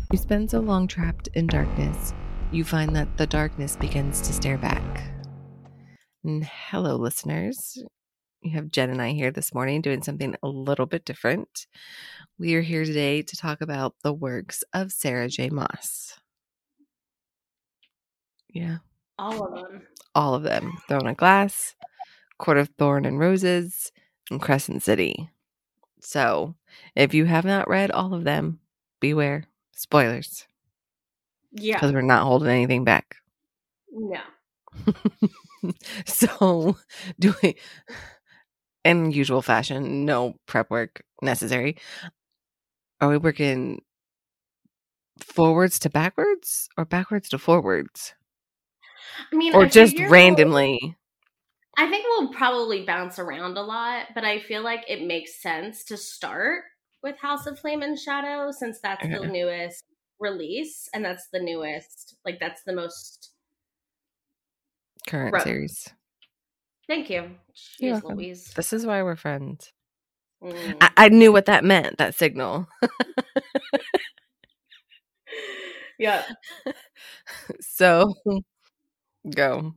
You spend so long trapped in darkness, you find that the darkness begins to stare back. And hello, listeners. You have Jen and I here this morning doing something a little bit different. We are here today to talk about the works of Sarah J. Maas. Yeah. All of them. All of them. Throne of Glass, Court of Thorn and Roses, and Crescent City. So, if you have not read all of them, beware. Spoilers. Yeah. Because we're not holding anything back. No. So, in usual fashion, no prep work necessary. Are we working forwards to backwards or backwards to forwards? I mean, Or just randomly? I think we'll probably bounce around a lot, but I feel like it makes sense to start with House of Flame and Shadow since that's the newest release and that's the newest, like that's the most current series. Thank you. Jeez Louise. This is why we're friends. I knew what that meant, that signal. Yeah. So, go.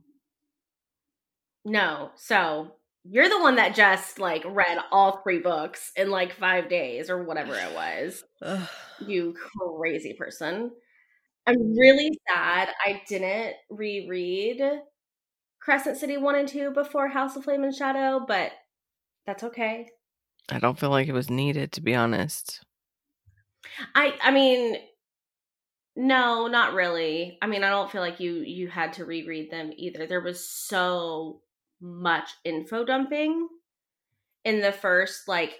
No. So, you're the one that just like read all 3 books in like 5 days or whatever it was. You crazy person. I'm really sad I didn't reread Crescent City 1 and 2 before House of Flame and Shadow, but that's okay. I don't feel like it was needed, to be honest. I mean, no, not really. I mean, I don't feel like you had to reread them either. There was so much info dumping in the first like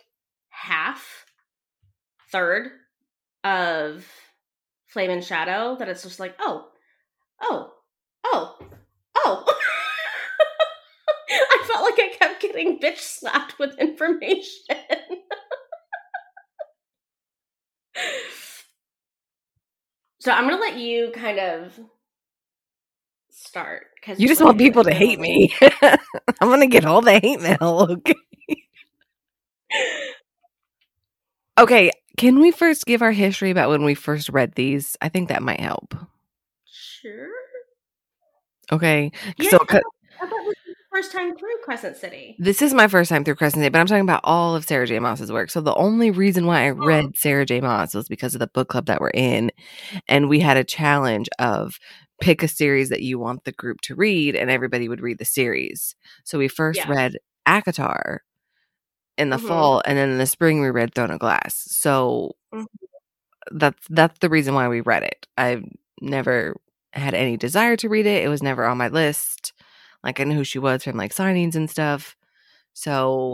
third of Flame and Shadow that it's just like, oh. I felt like I kept getting bitch slapped with information. So I'm going to let you kind of start. You just want people to hate me. I'm going to get all the hate mail, okay? Okay, can we first give our history about when we first read these? I think that might help. Sure. Okay. Yeah, so, I thought this was your first time through Crescent City. This is my first time through Crescent City, but I'm talking about all of Sarah J. Maas's work. So the only reason why I read Sarah J. Maas was because of the book club that we're in. And we had a challenge of pick a series that you want the group to read, and everybody would read the series. So we first read ACOTAR in the fall, and then in the spring we read Throne of Glass. So that's the reason why we read it. I've never had any desire to read it. It was never on my list. Like, I knew who she was from like signings and stuff. So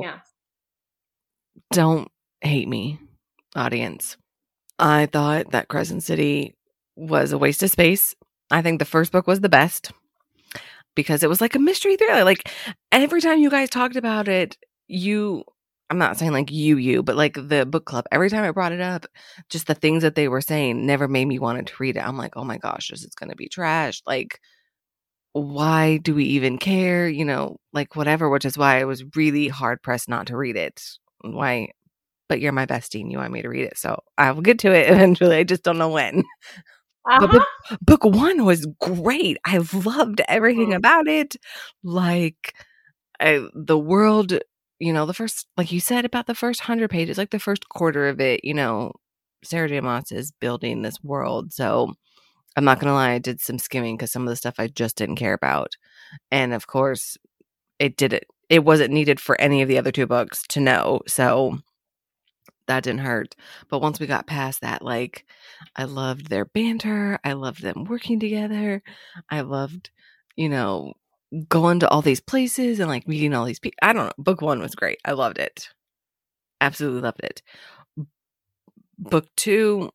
don't hate me, audience. I thought that Crescent City was a waste of space. I think the first book was the best because it was like a mystery thriller. Like, every time you guys talked about it, I'm not saying like but like the book club, every time I brought it up, just the things that they were saying never made me want to read it. I'm like, oh my gosh, this is going to be trash. Like, why do we even care? You know, like whatever, which is why I was really hard pressed not to read it. Why? But you're my bestie and you want me to read it. So I will get to it eventually. I just don't know when. But book 1 was great. I loved everything about it. Like, the world, you know, the first, like you said about the first 100 pages, like the first quarter of it, you know, Sarah J. Maas is building this world. So I'm not going to lie, I did some skimming because some of the stuff I just didn't care about. And of course, it wasn't needed for any of the other 2 books to know. So that didn't hurt. But once we got past that, like, I loved their banter. I loved them working together. I loved, you know, going to all these places and like meeting all these people. I don't know. Book 1 was great. I loved it. Absolutely loved it. Book 2,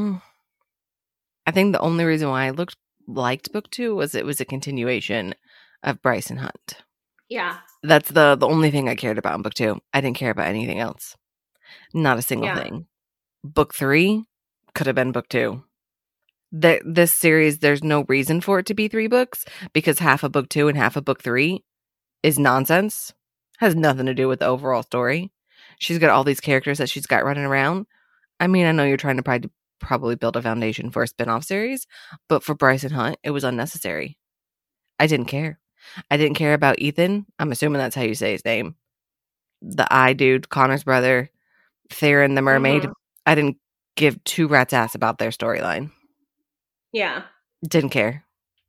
I think the only reason why I liked book 2 was it was a continuation of Bryson Hunt. Yeah. That's the only thing I cared about in book 2. I didn't care about anything else. Not a single thing. Book 3 could have been book 2. This series, there's no reason for it to be 3 books because half of book 2 and half of book 3 is nonsense. Has nothing to do with the overall story. She's got all these characters that she's got running around. I mean, I know you're trying to probably build a foundation for a spinoff series. But for Bryce and Hunt, it was unnecessary. I didn't care. I didn't care about Ethan. I'm assuming that's how you say his name. The eye dude, Connor's brother, Theron the mermaid. I didn't give two rats' ass about their storyline. Yeah. Didn't care.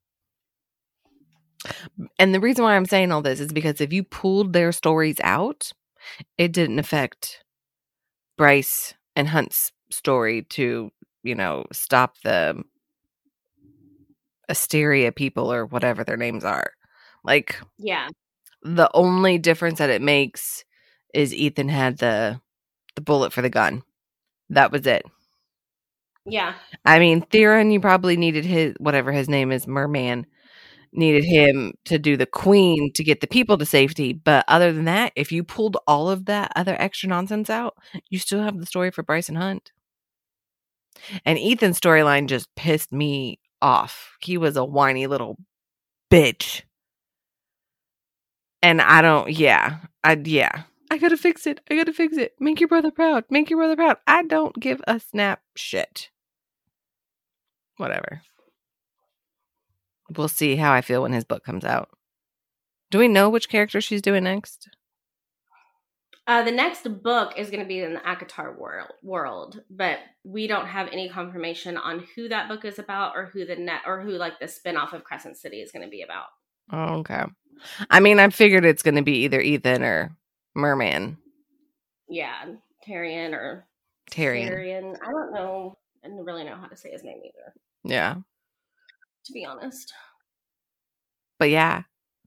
And the reason why I'm saying all this is because if you pulled their stories out, it didn't affect Bryce and Hunt's story to, stop the Asteria people or whatever their names are. Like, yeah, the only difference that it makes is Ethan had the bullet for the gun. That was it. Yeah. I mean, Theron, you probably needed his, whatever his name is, Merman, needed him to do the queen to get the people to safety. But other than that, if you pulled all of that other extra nonsense out, you still have the story for Bryce and Hunt. And Ethan's storyline just pissed me off. He was a whiny little bitch. And I gotta fix it. I gotta fix it. Make your brother proud. Make your brother proud. I don't give a snap shit. Whatever. We'll see how I feel when his book comes out. Do we know which character she's doing next? The next book is going to be in the ACOTAR world, but we don't have any confirmation on who that book is about or who the spinoff of Crescent City is going to be about. Oh, okay. I mean, I figured it's going to be either Ethan or Merman. Yeah, Tyrion or Tyrion. I don't know. I don't really know how to say his name either. Yeah. To be honest. But yeah.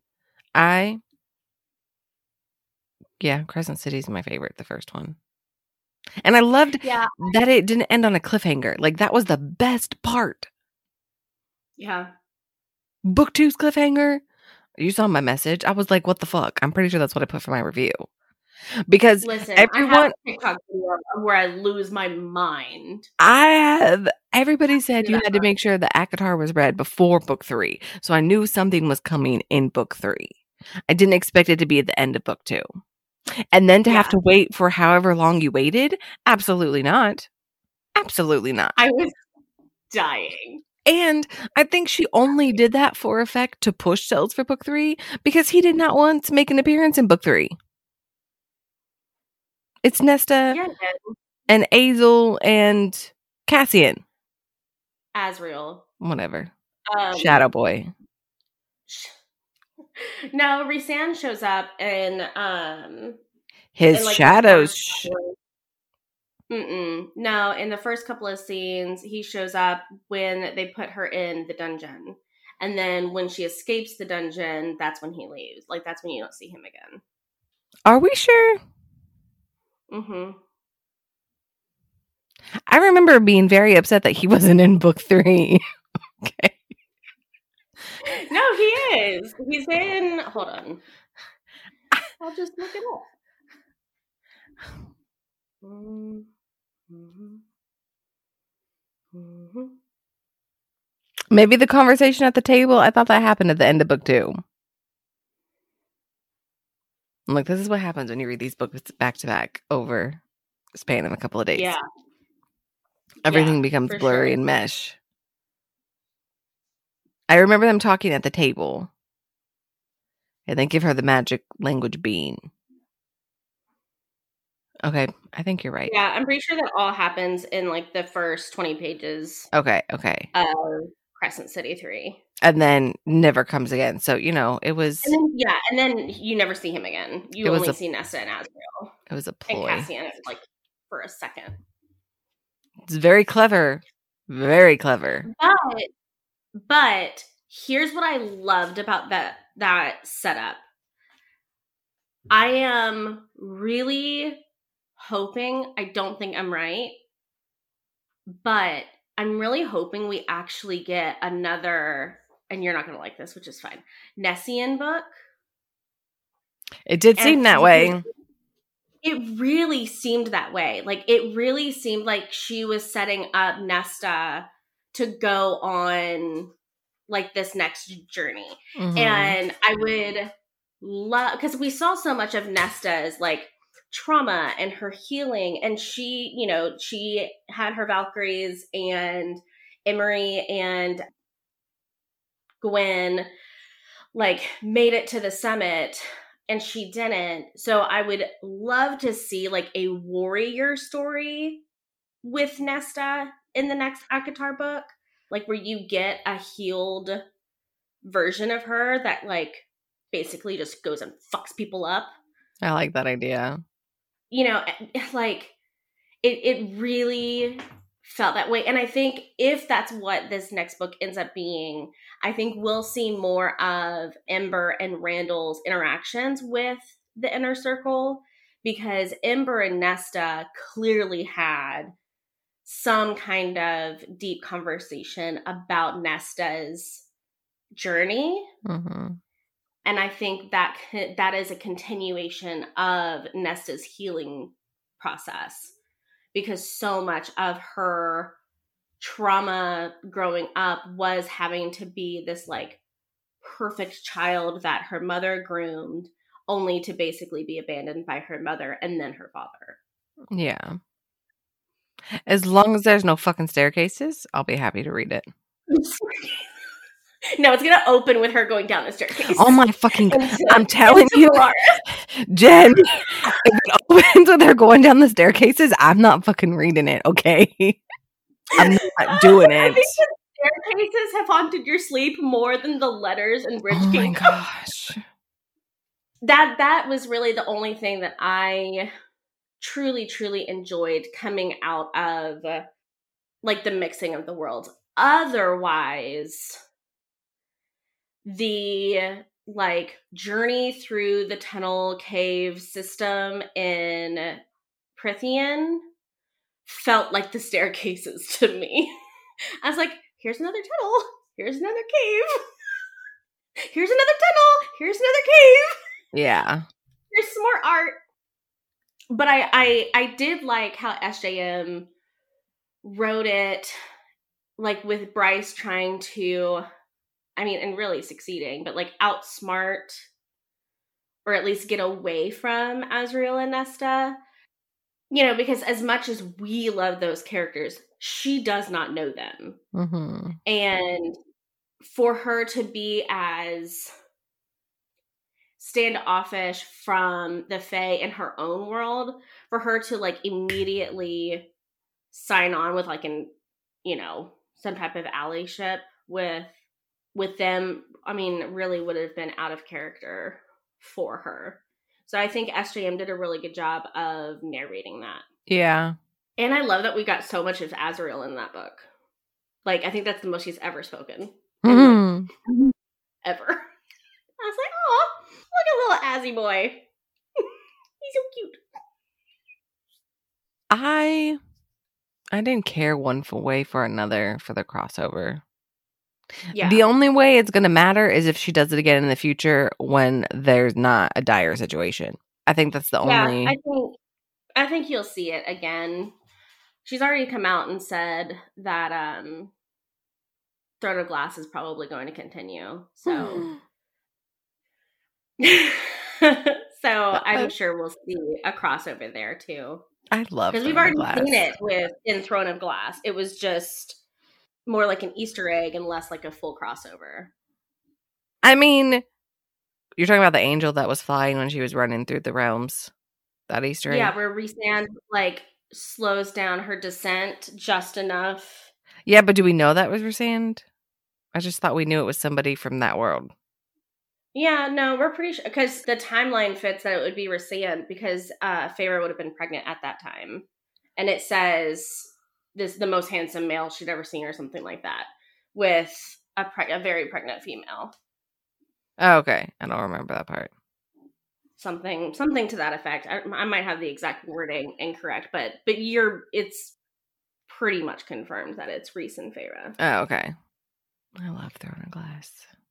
Crescent City's my favorite, the first one. And I loved that it didn't end on a cliffhanger. Like, that was the best part. Yeah. Book 2's cliffhanger. You saw my message. I was like, what the fuck? I'm pretty sure that's what I put for my review. Because everyone, I have a TikTok video where I lose my mind. Everybody said you had to make sure the ACOTAR was read before book 3. So I knew something was coming in book 3. I didn't expect it to be at the end of book 2. And then to have to wait for however long you waited? Absolutely not. Absolutely not. I was dying. And I think she only did that for effect to push sales for book 3 because he did not want to make an appearance in book 3. It's Nesta and Azel and Cassian. Azriel. Whatever. Shadow Boy. No, Rhysand shows up and his shadows. No, in the first couple of scenes, he shows up when they put her in the dungeon. And then when she escapes the dungeon, that's when he leaves. Like, that's when you don't see him again. Are we sure? Mm-hmm. I remember being very upset that he wasn't in book 3. Okay. No, he is. He's in... Hold on. I'll just look it up. Maybe the conversation at the table, I thought that happened at the end of book 2. I'm like, this is what happens when you read these books back to back over the span of a couple of days. Yeah. Everything becomes blurry and mesh. I remember them talking at the table. And then give her the magic language bean. Okay, I think you're right. Yeah, I'm pretty sure that all happens in like the first 20 pages. Okay. Of Crescent City 3. And then never comes again. So, it was... And then you never see him again. You only see Nesta and Azriel. It was a ploy. And Cassian, like, for a second. It's very clever. Very clever. But here's what I loved about that setup. I am really hoping, I don't think I'm right, but I'm really hoping we actually get another, and you're not going to like this, which is fine, Nessian book. It did seem that way. It really seemed that way. Like, it really seemed like she was setting up Nesta to go on, like, this next journey. Mm-hmm. And I would love, because we saw so much of Nesta as, like, trauma and her healing. And she, you know, she had her Valkyries and Emery and Gwen like made it to the summit and she didn't. So I would love to see like a warrior story with Nesta in the next ACOTAR book, like where you get a healed version of her that like basically just goes and fucks people up. I like that idea. You know, like it really felt that way. And I think if that's what this next book ends up being, I think we'll see more of Ember and Randall's interactions with the Inner Circle, because Ember and Nesta clearly had some kind of deep conversation about Nesta's journey. Mm-hmm. And I think that that is a continuation of Nesta's healing process, because so much of her trauma growing up was having to be this like perfect child that her mother groomed, only to basically be abandoned by her mother and then her father. Yeah. As long as there's no fucking staircases, I'll be happy to read it. No, it's gonna open with her going down the staircase. Oh my fucking God. I'm telling you, Jen, if it opens with her going down the staircases, I'm not fucking reading it, okay? I'm not doing it. I think the staircases have haunted your sleep more than the letters in Bridge Kingdom. Oh my gosh. That was really the only thing that I truly enjoyed coming out of like the mixing of the worlds. Otherwise, the like journey through the tunnel cave system in Prythian felt like the staircases to me. I was like, here's another tunnel, here's another cave, here's another tunnel, here's another cave. Yeah. Here's some more art. But I did like how SJM wrote it, like with Bryce trying to, I mean, and really succeeding, but like outsmart or at least get away from Azriel and Nesta. You know, because as much as we love those characters, she does not know them. Mm-hmm. And for her to be as standoffish from the Fae in her own world, for her to like immediately sign on with like an, you know, some type of allyship with them, I mean, really would have been out of character for her. So I think SJM did a really good job of narrating that. Yeah. And I love that we got so much of Azriel in that book. Like, I think that's the most he's ever spoken. Mm-hmm. Ever. I was like, oh, look at little Azzy boy. He's so cute. I didn't care one way for another for the crossover. Yeah. The only way it's going to matter is if she does it again in the future when there's not a dire situation. I think that's the only... Yeah, I think you'll see it again. She's already come out and said that Throne of Glass is probably going to continue. So... so I'm sure we'll see a crossover there too. I love because we've already seen it in Throne of Glass. It was just more like an Easter egg and less like a full crossover. I mean, you're talking about the angel that was flying when she was running through the realms. That Easter egg. Yeah, where Rhysand like slows down her descent just enough. Yeah, but do we know that was Rhysand? I just thought we knew it was somebody from that world. Yeah, no, we're pretty sure, because the timeline fits that it would be Rhysand, because Feyre would have been pregnant at that time. And it says the most handsome male she'd ever seen or something like that, with a very pregnant female. Oh, okay. I don't remember that part. Something to that effect. I might have the exact wording incorrect, but it's pretty much confirmed that it's Rhys and Feyre. Oh, okay. I love Throne of Glass.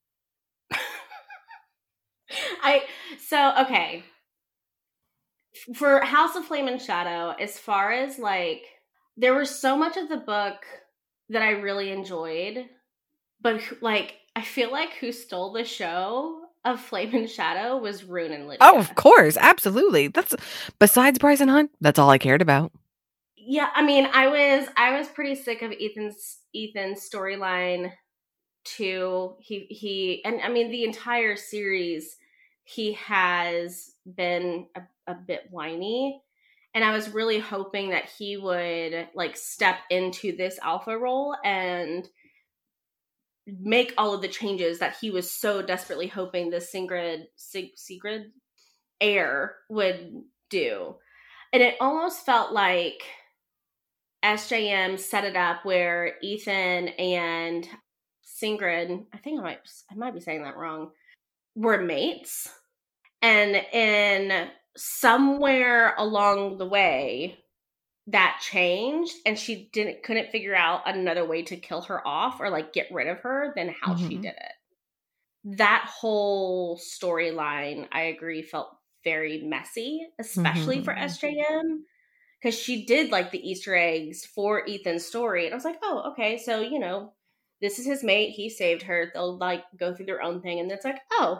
Okay. For House of Flame and Shadow, as far as like, there was so much of the book that I really enjoyed, but like, I feel like who stole the show of Flame and Shadow was Rune and Lydia. Oh, of course. Absolutely. That's besides Bryce and Hunt, that's all I cared about. Yeah, I mean, I was pretty sick of Ethan's storyline too. He and I mean the entire series he has been a bit whiny, and I was really hoping that he would like step into this alpha role and make all of the changes that he was so desperately hoping the Sigrid heir would do. And it almost felt like SJM set it up where Ethan and Sigrid, I think I might be saying that wrong, were mates. And in somewhere along the way, that changed, and she couldn't figure out another way to kill her off or like get rid of her than how she did it. That whole storyline, I agree, felt very messy, especially for SJM, because she did like the Easter eggs for Ethan's story, and I was like, oh, okay, so you know, this is his mate, he saved her, they'll like go through their own thing, and it's like, oh,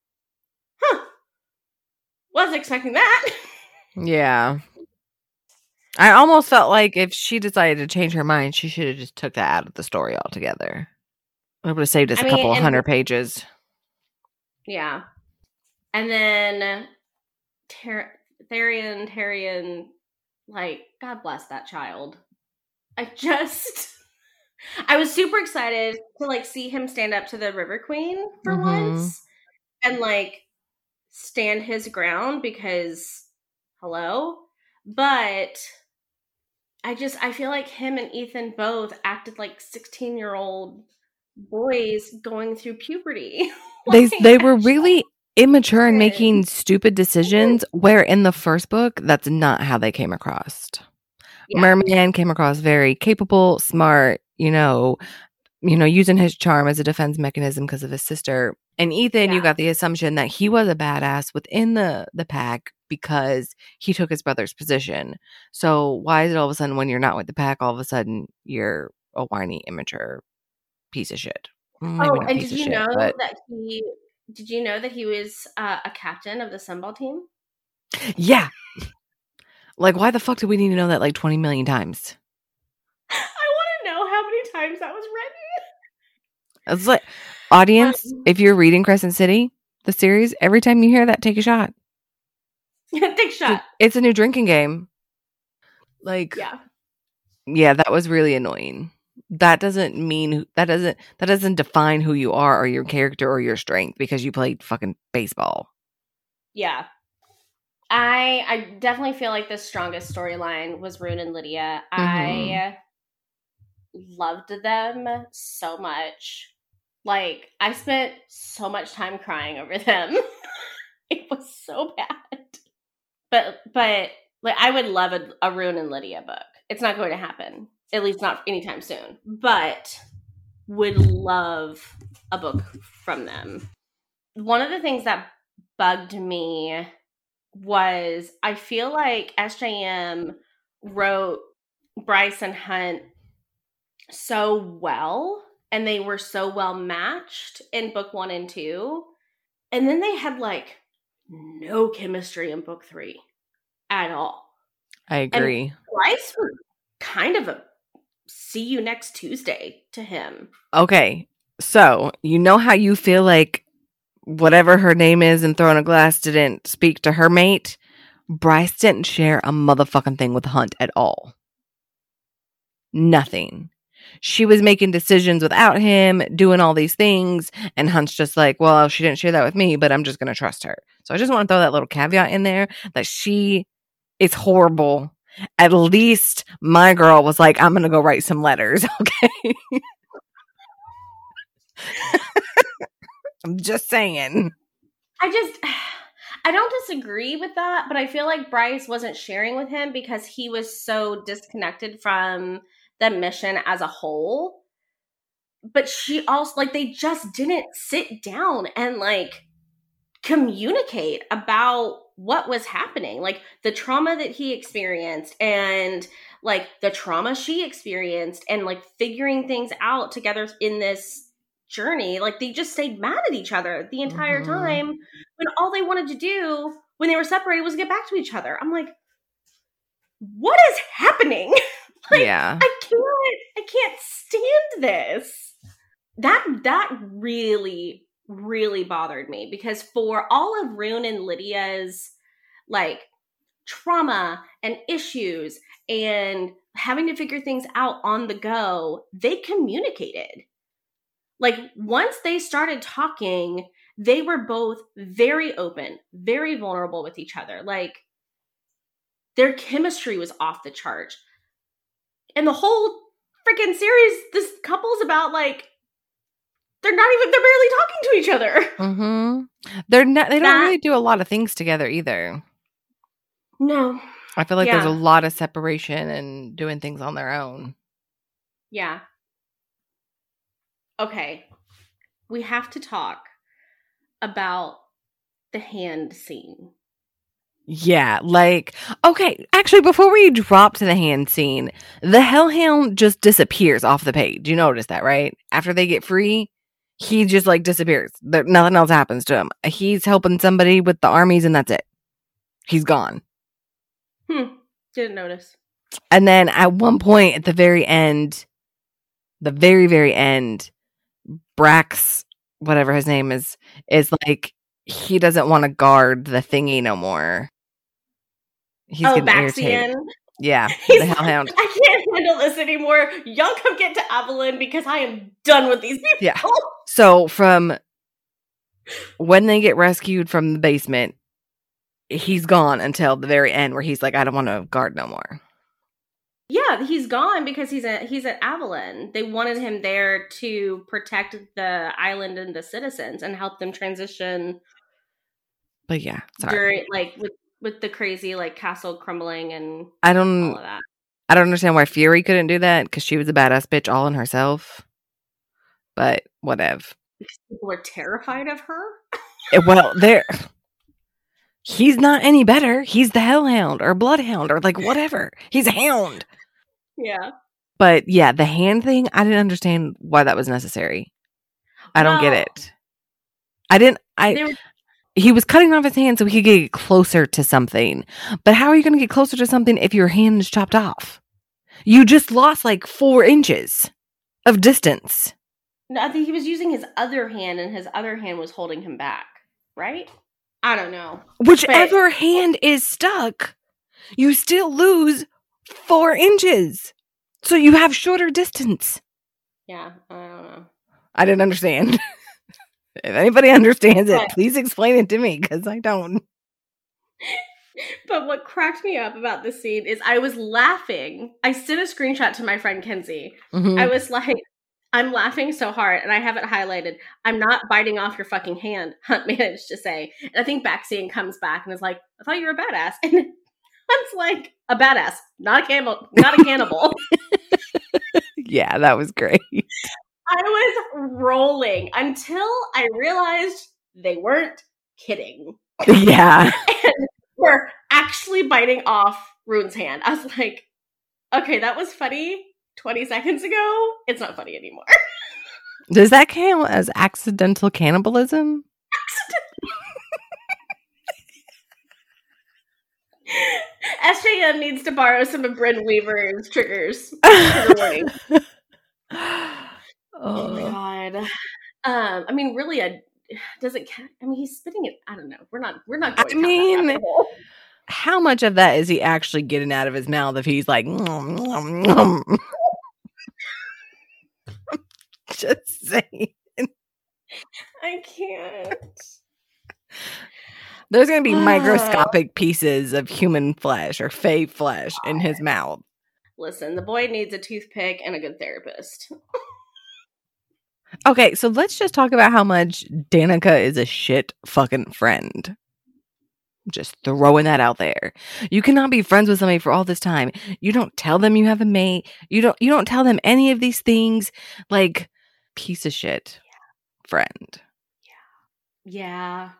wasn't expecting that. Yeah. I almost felt like if she decided to change her mind, she should have just took that out of the story altogether. It would have saved us a couple of 100 pages. Yeah. And then Tharian, like, God bless that child. I was super excited to like see him stand up to the River Queen for once and like stand his ground because hello. But I feel like him and Ethan both acted like 16-year-old boys going through puberty. They were really immature and making stupid decisions, where in the first book, that's not how they came across. Yeah. Merman came across very capable, smart, you know, using his charm as a defense mechanism because of his sister. And Ethan, you got the assumption that he was a badass within the pack because he took his brother's position. So why is it all of a sudden when you're not with the pack, all of a sudden you're a whiny, immature piece of shit? Maybe and did you know that he was a captain of the Sunball team? Yeah. Like, why the fuck do we need to know that like 20 million times? I want to know how many times that was written. It's like, audience, if you're reading Crescent City, the series, every time you hear that, take a shot. Take a shot. It's a new drinking game. Like, yeah, that was really annoying. That doesn't define who you are or your character or your strength because you played fucking baseball. Yeah. I definitely feel like the strongest storyline was Rune and Lydia. I loved them so much. Like, I spent so much time crying over them. It was so bad. But like, I would love a Rune and Lydia book. It's not going to happen. At least not anytime soon. But would love a book from them. One of the things that bugged me was I feel like SJM wrote Bryce and Hunt so well, and they were so well matched in book 1 and 2, and then they had like no chemistry in book 3 at all. I agree. And Bryce was kind of a see you next Tuesday to him. Okay, so you know how you feel like whatever her name is in Throne of Glass didn't speak to her mate? Bryce didn't share a motherfucking thing with Hunt at all. Nothing. She was making decisions without him, doing all these things, and Hunt's just like, well, she didn't share that with me, but I'm just going to trust her. So I just want to throw that little caveat in there that she is horrible. At least my girl was like, I'm going to go write some letters, okay? I'm just saying. I don't disagree with that, but I feel like Bryce wasn't sharing with him because he was so disconnected from the mission as a whole. But she also, like, they just didn't sit down and, like, communicate about what was happening. Like, the trauma that he experienced and, like, the trauma she experienced and, like, figuring things out together in this journey. Like, they just stayed mad at each other the entire Mm-hmm. time when all they wanted to do when they were separated was get back to each other. I'm like, what is happening? Like, Yeah. I can't stand this. That really, really bothered me, because for all of Rune and Lydia's like trauma and issues and having to figure things out on the go, they communicated. Like, once they started talking, they were both very open, very vulnerable with each other. Like, their chemistry was off the chart. And the whole freaking series, this couple's about, like, they're barely talking to each other. Mm-hmm. They don't really do a lot of things together either. No. I feel like there's a lot of separation and doing things on their own. Yeah. Okay. We have to talk about the hand scene. Yeah, like, okay, actually, before we drop to the hand scene, the Hellhound just disappears off the page. You notice that, right? After they get free, he just, like, disappears. Nothing else happens to him. He's helping somebody with the armies, and that's it. He's gone. Didn't notice. And then at one point at the very end, the very, very end, Brax, whatever his name is like, he doesn't want to guard the thingy no more. He's getting irritated. Yeah, the Hellhound. I can't handle this anymore. Y'all come get to Avalon because I am done with these people. Yeah. So from when they get rescued from the basement, he's gone until the very end where he's like, I don't want to guard no more. Yeah, he's gone because he's at Avalon. They wanted him there to protect the island and the citizens and help them transition. But yeah, sorry. During, like, with the crazy, like, castle crumbling and all of that. I don't understand why Fury couldn't do that, because she was a badass bitch all in herself. But whatever. Because people were terrified of her? Well, he's not any better. He's the Hellhound or Bloodhound or, like, whatever. He's a hound. Yeah. But yeah, the hand thing, I didn't understand why that was necessary. I don't get it. He was cutting off his hand so he could get closer to something. But how are you going to get closer to something if your hand is chopped off? You just lost like 4 inches of distance. No, I think he was using his other hand, and his other hand was holding him back, right? I don't know. Whichever hand is stuck, you still lose 4 inches. So you have shorter distance. Yeah, I don't know. I didn't understand. If anybody understands it, please explain it to me, because I don't. But what cracked me up about this scene is I was laughing. I sent a screenshot to my friend Kenzie. Mm-hmm. I was like, I'm laughing so hard, and I have it highlighted. I'm not biting off your fucking hand, Hunt managed to say. And I think Baxian comes back and is like, I thought you were a badass. And Hunt's like, a badass, not a cannibal. Yeah, that was great. I was rolling until I realized they weren't kidding. Yeah. And were actually biting off Rune's hand. I was like, okay, that was funny 20 seconds ago. It's not funny anymore. Does that count as accidental cannibalism? SJM needs to borrow some of Bryn Weaver's triggers. Trigger warning. Oh my god. I mean, really, does it? I mean, he's spitting it. I don't know. We're not going. I mean, how much of that is he actually getting out of his mouth if he's like, just saying. I can't. There's going to be microscopic pieces of human flesh or fae flesh in his mouth. Listen, the boy needs a toothpick and a good therapist. Okay, so let's just talk about how much Danica is a shit fucking friend. Just throwing that out there. You cannot be friends with somebody for all this time. You don't tell them you have a mate. You don't tell them any of these things. Like, piece of shit friend. Yeah.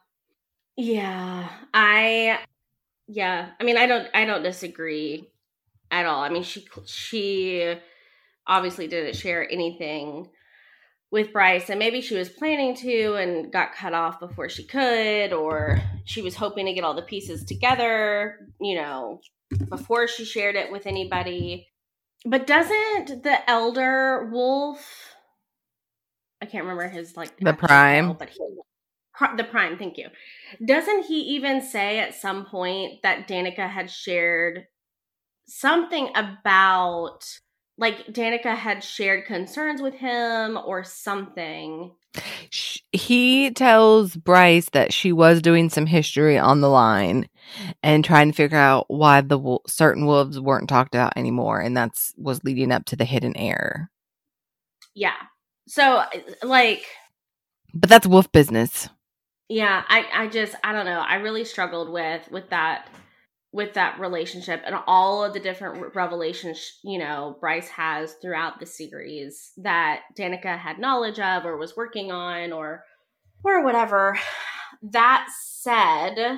I mean, I don't disagree at all. I mean, she obviously didn't share anything with Bryce, and maybe she was planning to and got cut off before she could, or she was hoping to get all the pieces together, before she shared it with anybody. But doesn't the elder wolf, I can't remember his the prime, title, but the prime, thank you. Doesn't he even say at some point that Danica had shared something about, like, Danica had shared concerns with him or something? He tells Bryce that she was doing some history on the line and trying to figure out why the certain wolves weren't talked about anymore, and that's was leading up to the hidden heir. Yeah. So, like, but that's wolf business. Yeah, I don't know. I really struggled with that relationship and all of the different revelations, Bryce has throughout the series that Danica had knowledge of or was working on or whatever. That said,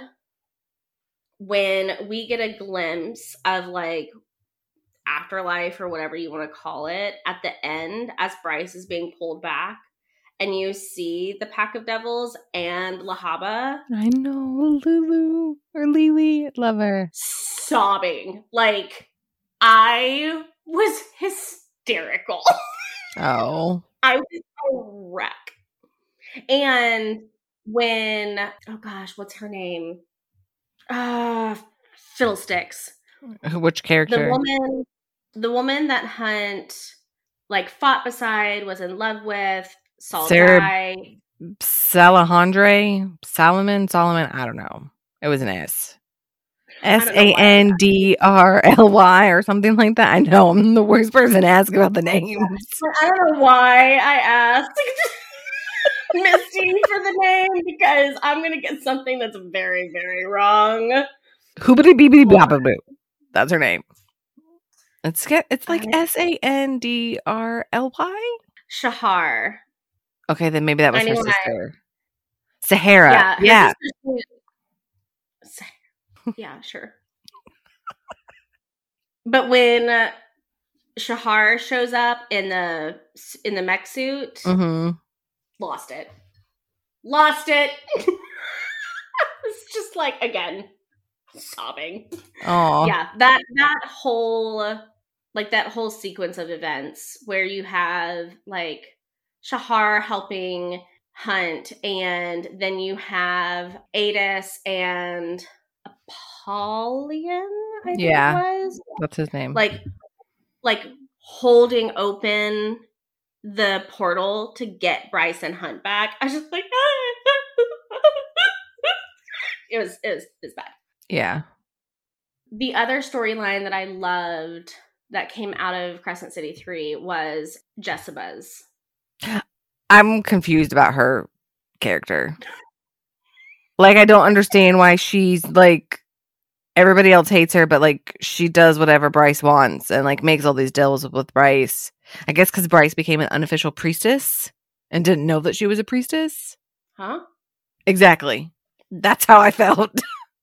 when we get a glimpse of, like, afterlife or whatever you want to call it at the end, as Bryce is being pulled back, and you see the pack of devils and Lahaba. I know, Lulu or Lily, love her. Sobbing. Like, I was hysterical. Oh. I was a wreck. And when, oh gosh, what's her name? Fiddlesticks. Which character? The woman that Hunt, like, fought beside, was in love with, Sarah die. Salahondre? Solomon? I don't know. It was an S. Sandrly or something like that. I know I'm the worst person to ask about the names. I don't know why I asked Misty for the name, because I'm gonna get something that's very, very wrong. Hoobity beebity blah. That's her name. It's like Sandrly. Shahar. Okay, then maybe that was her sister. Sahara. Yeah. Yeah, sure. But when Shahar shows up in the mech suit, lost it. It's just, like, again, sobbing. Oh yeah, that whole sequence of events where you have, like, Shahar helping Hunt, and then you have Adis and Apollyon, I think it was. That's his name. Like holding open the portal to get Bryce and Hunt back. I was just like, it was bad. Yeah. The other storyline that I loved that came out of Crescent City 3 was Jessica's. I'm confused about her character. Like, I don't understand why she's, like, everybody else hates her, but, like, she does whatever Bryce wants and, like, makes all these deals with Bryce. I guess because Bryce became an unofficial priestess and didn't know that she was a priestess. Huh? Exactly. That's how I felt.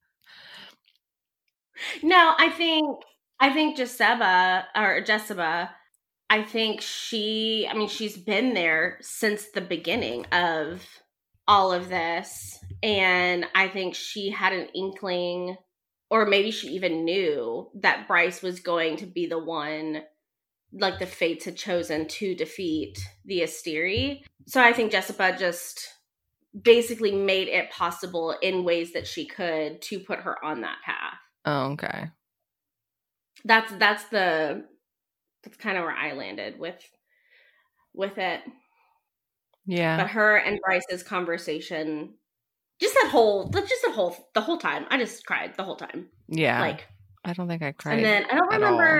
No, I think Jessica, I think she's been there since the beginning of all of this. And I think she had an inkling, or maybe she even knew, that Bryce was going to be the one, like, the fates had chosen to defeat the Asteri. So I think Jessica just basically made it possible in ways that she could to put her on that path. Oh, okay. That's kind of where I landed with it. Yeah. But her and Bryce's conversation, the whole time, I just cried the whole time. Yeah. Like, I don't think I cried. And then I don't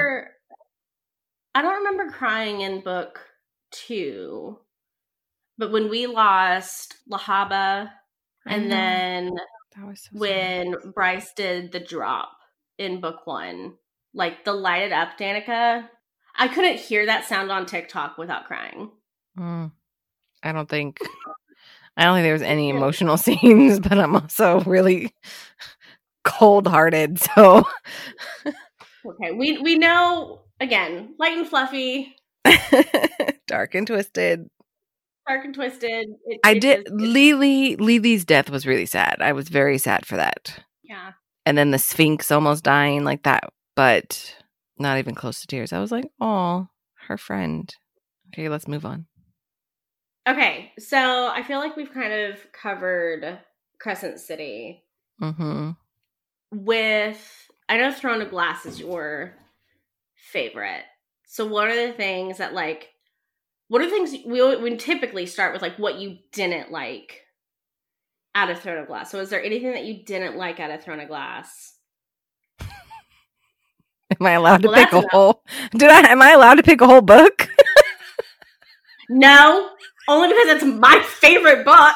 remember crying in book 2. But when we lost Lahaba, and then that was so when sad. Bryce did the drop in book 1, like, the lighted up Danica, I couldn't hear that sound on TikTok without crying. I don't think there was any emotional scenes, but I'm also really cold-hearted, so okay, we know, again, light and fluffy, dark and twisted. dark and twisted. Lily's death was really sad. I was very sad for that. Yeah. And then the Sphinx almost dying like that, but not even close to tears. I was like, oh, her friend. Okay, let's move on. Okay, so I feel like we've kind of covered Crescent City. Mm-hmm. I know Throne of Glass is your favorite. So what are the things that we typically start with, like, what you didn't like out of Throne of Glass? So is there anything that you didn't like out of Throne of Glass? Am I allowed to pick a whole? Am I allowed to pick a whole book? No, only because it's my favorite book.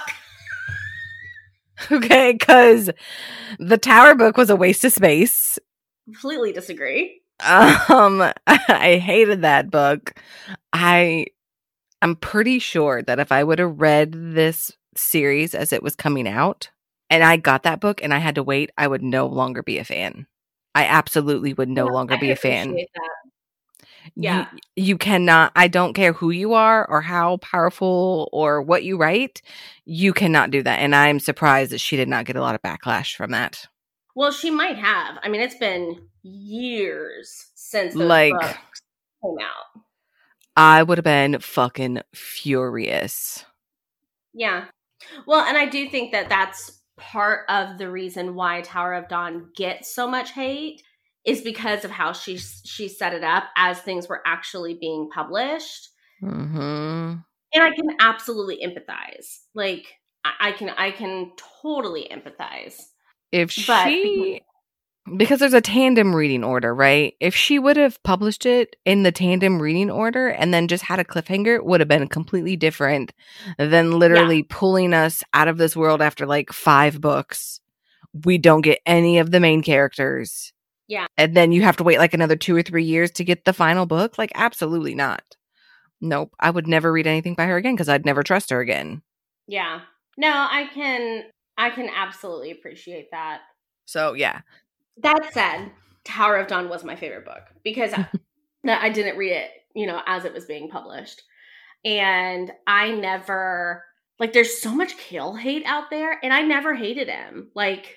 Okay, because the Tower book was a waste of space. Completely disagree. I hated that book. I'm pretty sure that if I would have read this series as it was coming out and I got that book and I had to wait, I would no longer be a fan. I absolutely would no longer be a fan. That. Yeah. You cannot, I don't care who you are or how powerful or what you write, you cannot do that. And I'm surprised that she did not get a lot of backlash from that. Well, she might have. I mean, it's been years since those books came out. I would have been fucking furious. Yeah. Well, and I do think that that's part of the reason why Tower of Dawn gets so much hate is because of how she set it up as things were actually being published. Mm-hmm. And I can absolutely empathize. Like, I can totally empathize. Because there's a tandem reading order, right? If she would have published it in the tandem reading order and then just had a cliffhanger, it would have been completely different than literally pulling us out of this world after like 5 books. We don't get any of the main characters. Yeah. And then you have to wait like another 2 or 3 years to get the final book. Like, absolutely not. Nope. I would never read anything by her again because I'd never trust her again. Yeah. No, I can absolutely appreciate that. So, yeah. That said, Tower of Dawn was my favorite book because I didn't read it, as it was being published. And I never, like, there's so much Cale hate out there, and I never hated him. Like,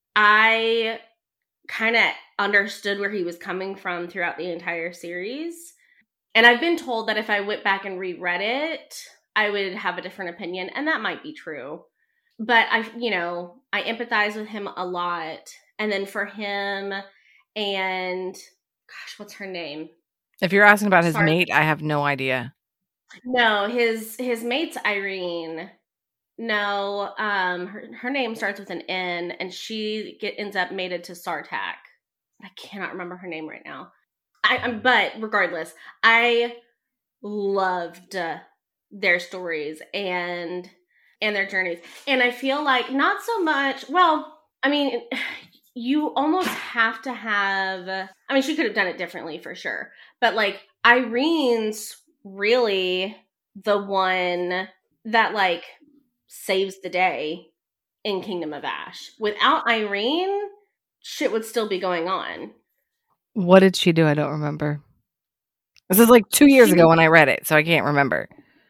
I kind of understood where he was coming from throughout the entire series. And I've been told that if I went back and reread it, I would have a different opinion, and that might be true. But I empathize with him a lot. And then for him and, gosh, what's her name? If you're asking about his mate, I have no idea. No, his mate's Irene. No, her name starts with an N, and she ends up mated to Sartaq. I cannot remember her name right now. But regardless, I loved their stories and their journeys. And I feel like not so much, well, I mean, you almost have to have, I mean, she could have done it differently for sure. But like, Irene's really the one that like saves the day in Kingdom of Ash. Without Irene, shit would still be going on. What did she do? I don't remember. This is like 2 years ago when I read it, so I can't remember.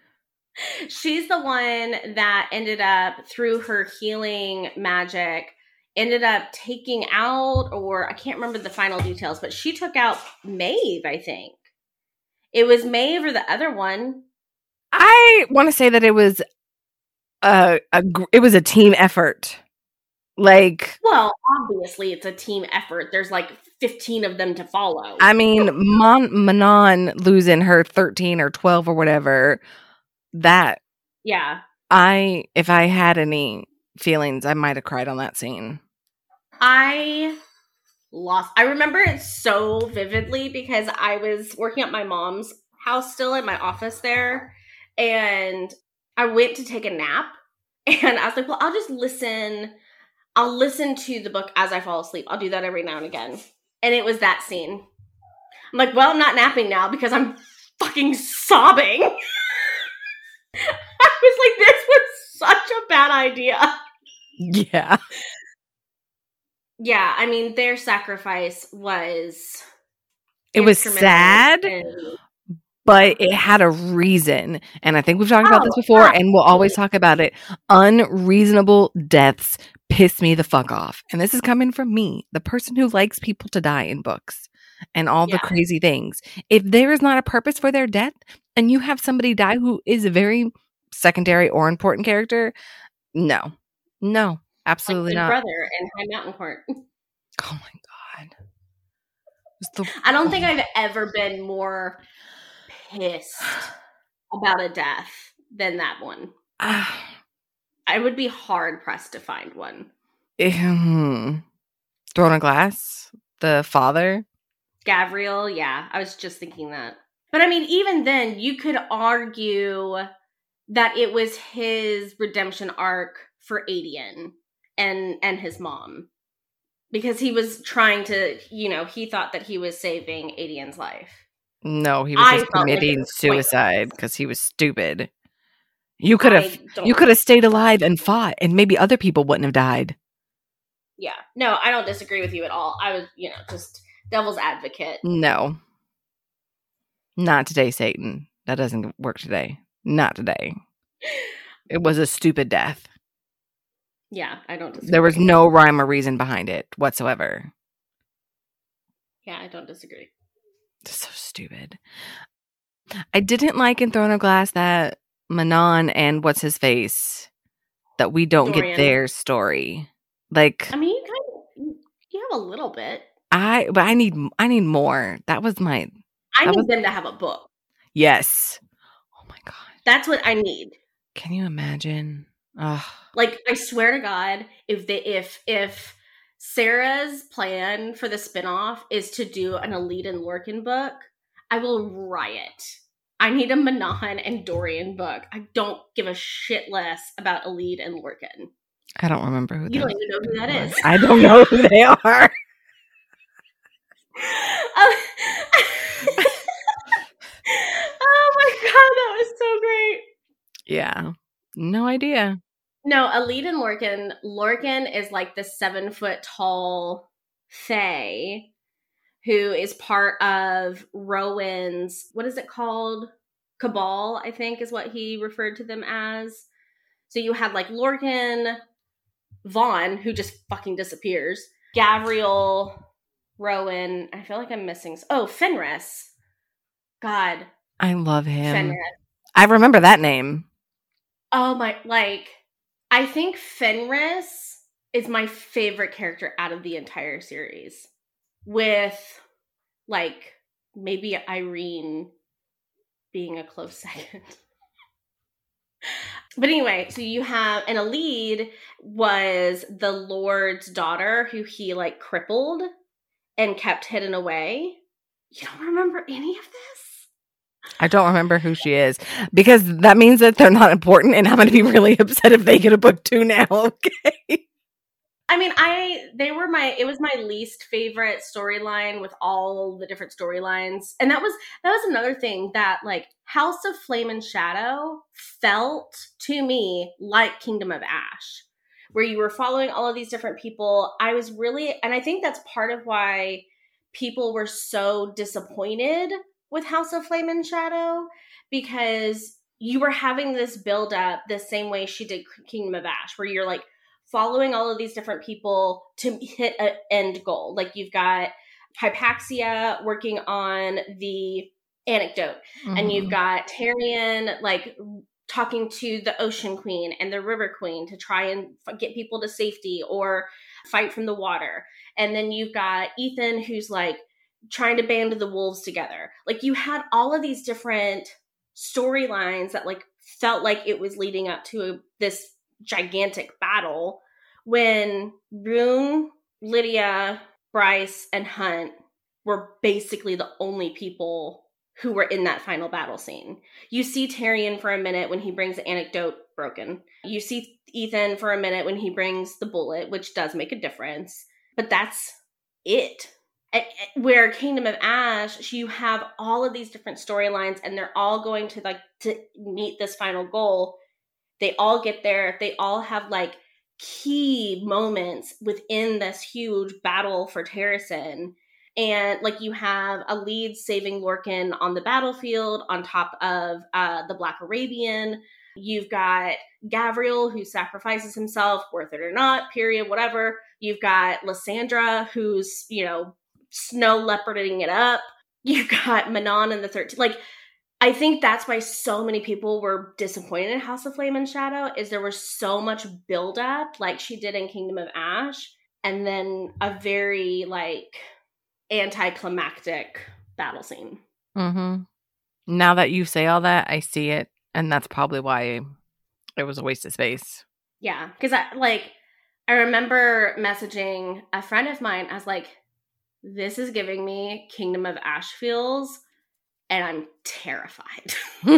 She's the one that ended up, through her healing magic, ended up taking out, or I can't remember the final details, but she took out Maeve, I think. It was Maeve or the other one. I want to say that it was a team effort. Like, well, obviously it's a team effort. There's like 15 of them to follow. I mean, Manon losing her 13 or 12 or whatever, that. Yeah. If I had any feelings, I might have cried on that scene. I remember it so vividly because I was working at my mom's house still in my office there, and I went to take a nap, and I was like, well, I'll listen to the book as I fall asleep. I'll do that every now and again. And it was that scene. I'm like, well, I'm not napping now because I'm fucking sobbing. I was like, this was such a bad idea. Yeah. Yeah, I mean, their sacrifice was... It was sad, but it had a reason. And I think we've talked about this before, and we'll always talk about it. Unreasonable deaths piss me the fuck off. And this is coming from me, the person who likes people to die in books and all the crazy things. If there is not a purpose for their death and you have somebody die who is a very secondary or important character, no, absolutely like not. Brother in High Mountain Court. Oh my God. I don't think I've ever been more pissed about a death than that one. I would be hard pressed to find one. Throne of Glass, the father. Gavriel, yeah, I was just thinking that. But I mean, even then, you could argue that it was his redemption arc for Aedion and his mom. Because he was trying to, he thought that he was saving Aedion's life. No, he was just committing suicide because he was stupid. You could have stayed alive and fought, and maybe other people wouldn't have died. Yeah. No, I don't disagree with you at all. I was, just devil's advocate. No. Not today, Satan. That doesn't work today. Not today. It was a stupid death. Yeah, I don't disagree. There was no rhyme or reason behind it whatsoever. Yeah, I don't disagree. It's so stupid. I didn't like in Throne of Glass that Manon and what's his face, that we don't get their story. Like, I mean, you have a little bit. But I need more. That was my. I need them to have a book. Yes. Oh my God. That's what I need. Can you imagine? Ugh. Like, I swear to God, if Sarah's plan for the spinoff is to do an Elide and Lorcan book, I will riot. I need a Manon and Dorian book. I don't give a shit less about Elide and Lorcan. I don't remember who. You don't even know who that is. I don't know who they are. Oh my God, that was so great. Yeah. No idea. No, Elide and Lorcan. Lorcan is like the 7-foot tall fae who is part of Rowan's, what is it called? Cabal, I think is what he referred to them as. So you had like Lorcan, Vaughn, who just fucking disappears, Gavriel, Rowan. I feel like I'm missing. Oh, Fenris. God. I love him. Fenris. I remember that name. Oh my, I think Fenris is my favorite character out of the entire series. With, maybe Irene being a close second. But anyway, so you have, and Elide was the Lord's daughter who he, crippled and kept hidden away. You don't remember any of this? I don't remember who she is, because that means that they're not important, and I'm going to be really upset if they get a book 2 now, okay? I mean, it was my least favorite storyline with all the different storylines. And that was another thing that, House of Flame and Shadow felt to me like Kingdom of Ash, where you were following all of these different people. And I think that's part of why people were so disappointed with House of Flame and Shadow, because you were having this build up the same way she did Kingdom of Ash, where you're following all of these different people to hit an end goal. You've got Hypaxia working on the anecdote, and you've got Tyrion talking to the Ocean Queen and the River Queen to try and get people to safety or fight from the water. And then you've got Ethan who's trying to band the wolves together. You had all of these different storylines that felt like it was leading up to this gigantic battle, when Rune, Lydia, Bryce, and Hunt were basically the only people who were in that final battle scene. You see Tyrion for a minute when he brings the anecdote broken. You see Ethan for a minute when he brings the bullet, which does make a difference. But that's it. Where Kingdom of Ash, you have all of these different storylines, and they're all going to to meet this final goal. They all get there. They all have key moments within this huge battle for Terrasen. And like you have a lead saving Lorcan on the battlefield on top of the Black Arabian. You've got Gavriel, who sacrifices himself, worth it or not, period, whatever. You've got Lysandra, who's, snow leoparding it up. You've got Manon in the 13th. Like, I think that's why so many people were disappointed in House of Flame and Shadow, is there was so much buildup, like she did in Kingdom of Ash, and then a very, like, anticlimactic battle scene. Mm-hmm. Now that you say all that, I see it. And that's probably why it was a waste of space. Yeah. Because I remember messaging a friend of mine. I was like, this is giving me Kingdom of Ash feels, and I'm terrified.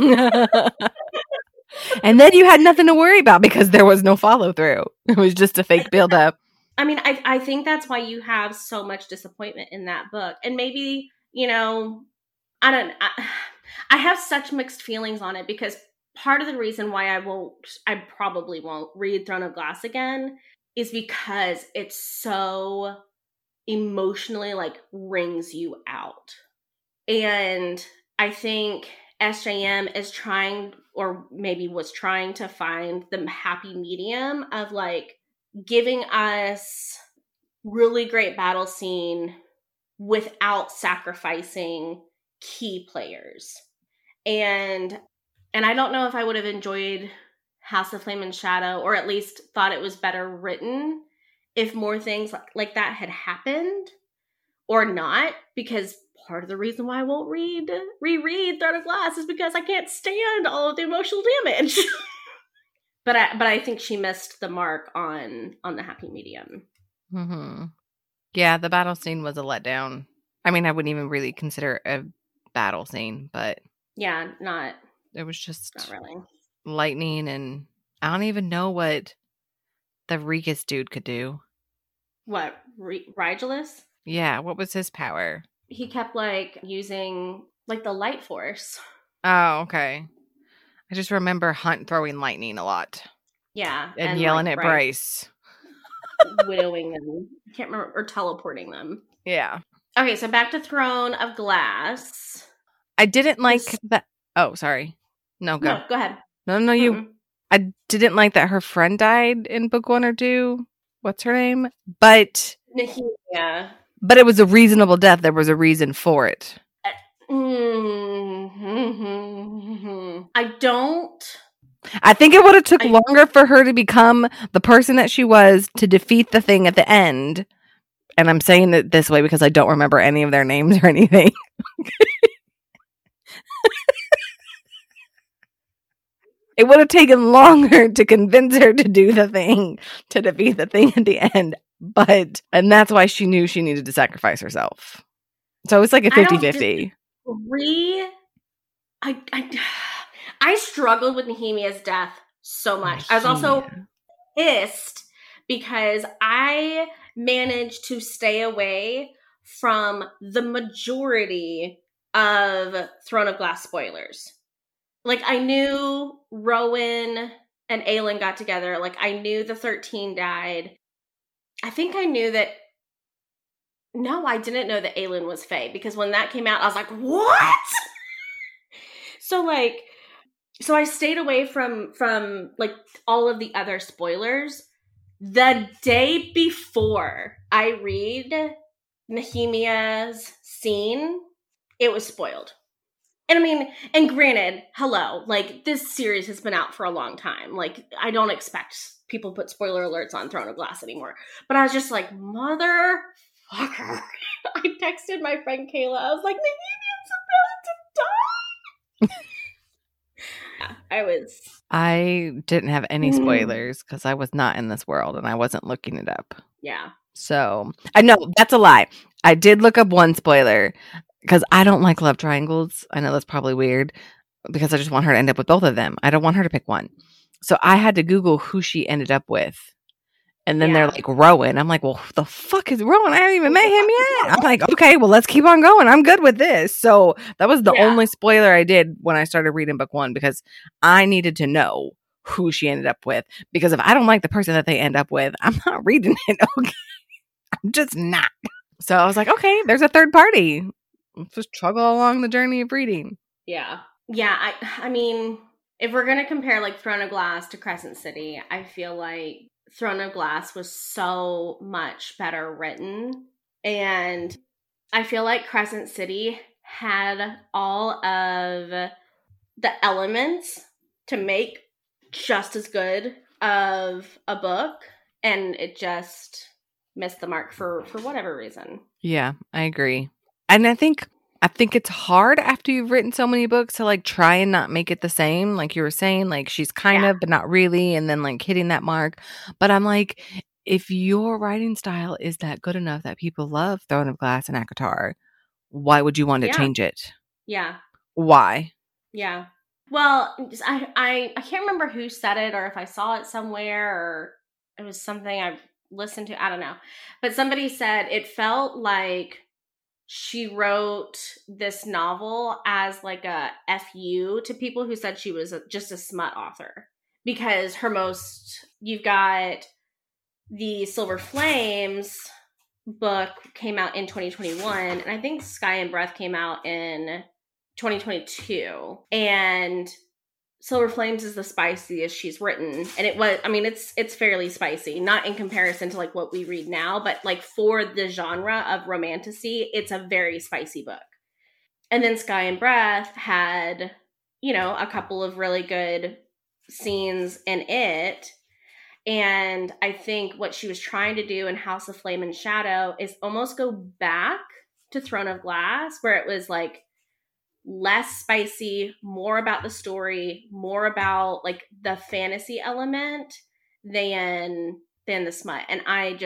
And then you had nothing to worry about because there was no follow through. It was just a fake build up. I mean, I think that's why you have so much disappointment in that book. And maybe, I have such mixed feelings on it, because part of the reason why I probably won't read Throne of Glass again is because it's so emotionally, like, wrings you out. And I think SJM is trying, or maybe was trying, to find the happy medium of, like, giving us really great battle scene without sacrificing key players. And I don't know if I would have enjoyed House of Flame and Shadow, or at least thought it was better written, if more things like that had happened, or not, because part of the reason why I won't reread Throne of Glass is because I can't stand all of the emotional damage. But I think she missed the mark on the happy medium. Mm-hmm. Yeah, the battle scene was a letdown. I mean, I wouldn't even really consider it a battle scene, but yeah, it was just not really lightning, and I don't even know what the Regis dude could do. What, Rigelus? Yeah, what was his power? He kept, like, using, like, the light force. Oh, okay. I just remember Hunt throwing lightning a lot. Yeah. And yelling, like, at Bryce. Widowing them. I can't remember. Or teleporting them. Yeah. Okay, so back to Throne of Glass. I didn't like that. Oh, sorry. No, go. No, go ahead. No, you. I didn't like that her friend died in book 1 or 2. What's her name? But Nehemia. But it was a reasonable death. There was a reason for it. I think it would have took longer for her to become the person that she was, to defeat the thing at the end. And I'm saying it this way because I don't remember any of their names or anything. It would have taken longer to convince her to do the thing, to defeat the thing at the end. And that's why she knew she needed to sacrifice herself. So it's like a 50-50. I struggled with Nehemia's death so much. I was also pissed because I managed to stay away from the majority of Throne of Glass spoilers. Like, I knew Rowan and Aelin got together. Like, I knew the 13 died. I think I knew that. No, I didn't know that Aelin was Fae, because when that came out, I was like, what? So I stayed away from like all of the other spoilers. The day before I read Nehemia's scene, it was spoiled. And I mean, and granted, hello, like, this series has been out for a long time. Like, I don't expect people put spoiler alerts on Throne of Glass anymore. But I was just like, motherfucker. I texted my friend Kayla. I was like, Nehemia's about to die. I didn't have any spoilers because I was not in this world and I wasn't looking it up. Yeah. So, I know that's a lie. I did look up one spoiler because I don't like love triangles. I know that's probably weird because I just want her to end up with both of them. I don't want her to pick one. So I had to Google who she ended up with. And then they're like, Rowan. I'm like, well, who the fuck is Rowan? I haven't even met him yet. I'm like, okay, well, let's keep on going. I'm good with this. So that was the only spoiler I did when I started reading book 1, because I needed to know who she ended up with. Because if I don't like the person that they end up with, I'm not reading it. Okay, I'm just not. So I was like, okay, there's a third party. Let's just struggle along the journey of reading. Yeah. Yeah, I mean, if we're going to compare like Throne of Glass to Crescent City, I feel like Throne of Glass was so much better written. And I feel like Crescent City had all of the elements to make just as good of a book, and it just missed the mark for whatever reason. Yeah, I agree. And I think it's hard after you've written so many books to like try and not make it the same. Like you were saying, like she's kind of, but not really. And then like hitting that mark. But I'm like, if your writing style is that good enough that people love Throne of Glass and ACOTAR, why would you want to change it? Yeah. Why? Yeah. Well, I can't remember who said it or if I saw it somewhere or it was something I've listened to. I don't know. But somebody said it felt like she wrote this novel as like a FU to people who said she was just a smut author. Because you've got the Silver Flames book came out in 2021, and I think Sky and Breath came out in 2022. And Silver Flames is the spiciest she's written, and it's fairly spicy, not in comparison to like what we read now, but like for the genre of romantasy, it's a very spicy book. And then Sky and Breath had, a couple of really good scenes in it. And I think what she was trying to do in House of Flame and Shadow is almost go back to Throne of Glass, where it was like less spicy, more about the story, more about like the fantasy element than the smut. And I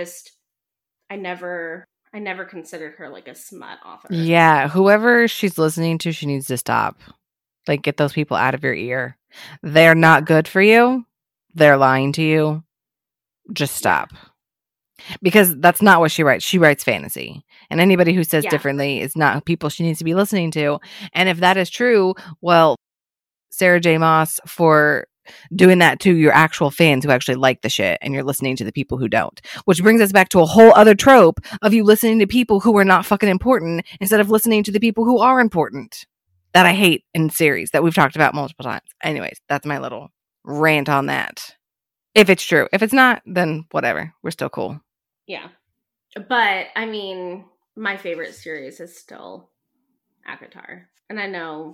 never considered her like a smut author. Yeah, whoever she's listening to, she needs to stop. Like, get those people out of your ear. They're not good for you. They're lying to you. Just stop. Because that's not what she writes. She writes fantasy. And anybody who says differently is not people she needs to be listening to. And if that is true, well, Sarah J. Maas for doing that to your actual fans who actually like the shit, and you're listening to the people who don't. Which brings us back to a whole other trope of you listening to people who are not fucking important instead of listening to the people who are important. That I hate in series that we've talked about multiple times. Anyways, that's my little rant on that. If it's true. If it's not, then whatever. We're still cool. Yeah. But, I mean, my favorite series is still ACOTAR. And I know.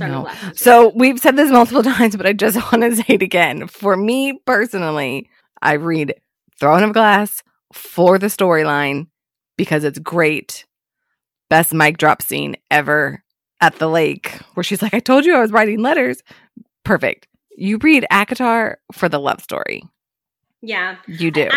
So we've said this multiple times, but I just want to say it again. For me personally, I read Throne of Glass for the storyline because it's great. Best mic drop scene ever at the lake where she's like, I told you I was writing letters. Perfect. You read ACOTAR for the love story. Yeah. You do.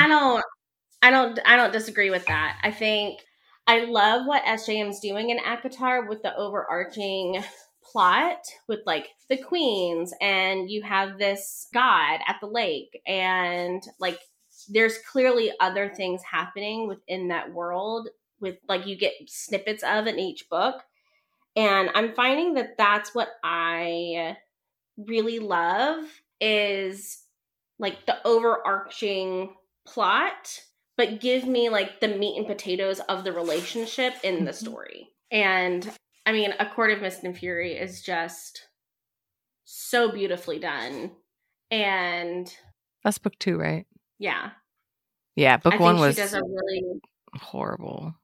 I don't disagree with that. I think I love what SJM's doing in ACOTAR with the overarching plot with like the queens, and you have this god at the lake, and like there's clearly other things happening within that world with like you get snippets of in each book. And I'm finding that that's what I really love is like the overarching plot, but give me like the meat and potatoes of the relationship in the story. And I mean, A Court of Mist and Fury is just so beautifully done. And that's book 2, right? Yeah. Yeah, book 1 was she does a really horrible.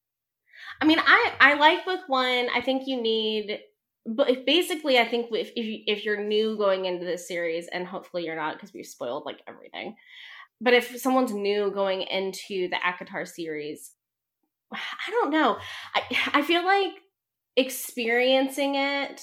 I mean, I like book 1. I think you need, but basically, I think if you're new going into this series, and hopefully you're not because we've spoiled like everything, but if someone's new going into the ACOTAR series, I don't know. I feel like experiencing it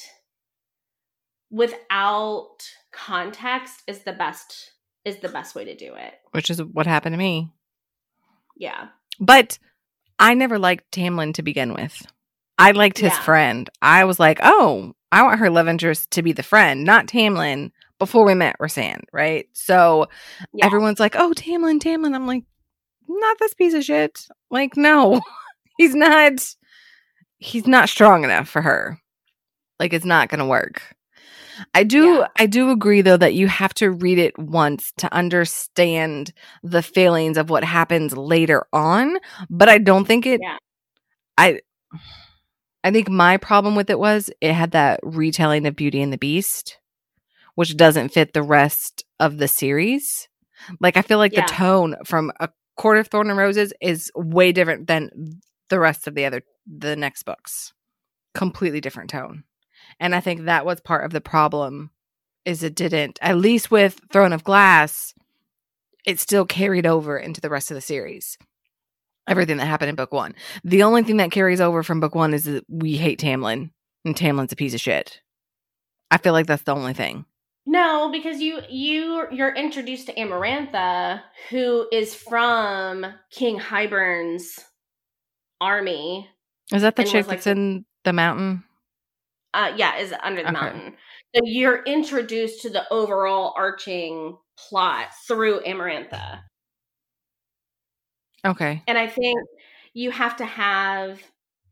without context is the best way to do it. Which is what happened to me. Yeah. But I never liked Tamlin to begin with. I liked his friend. I was like, oh, I want her love interest to be the friend, not Tamlin, before we met Rhysand, right? So everyone's like, oh, Tamlin. I'm like, not this piece of shit. Like, no, he's not strong enough for her. Like, it's not going to work. I do agree, though, that you have to read it once to understand the failings of what happens later on. But I don't think it I think my problem with it was it had that retelling of Beauty and the Beast, which doesn't fit the rest of the series. Like, I feel like the tone from A Court of Thorn and Roses is way different than the rest of the next books. Completely different tone. And I think that was part of the problem, is it didn't, at least with Throne of Glass, it still carried over into the rest of the series. Everything that happened in book 1. The only thing that carries over from book 1 is that we hate Tamlin, and Tamlin's a piece of shit. I feel like that's the only thing. No, because you're introduced to Amarantha, who is from King Hybern's army. Is that the chick that's in the mountain? Yeah, is under the mountain. So you're introduced to the overall arching plot through Amarantha. Okay. And I think you have to have,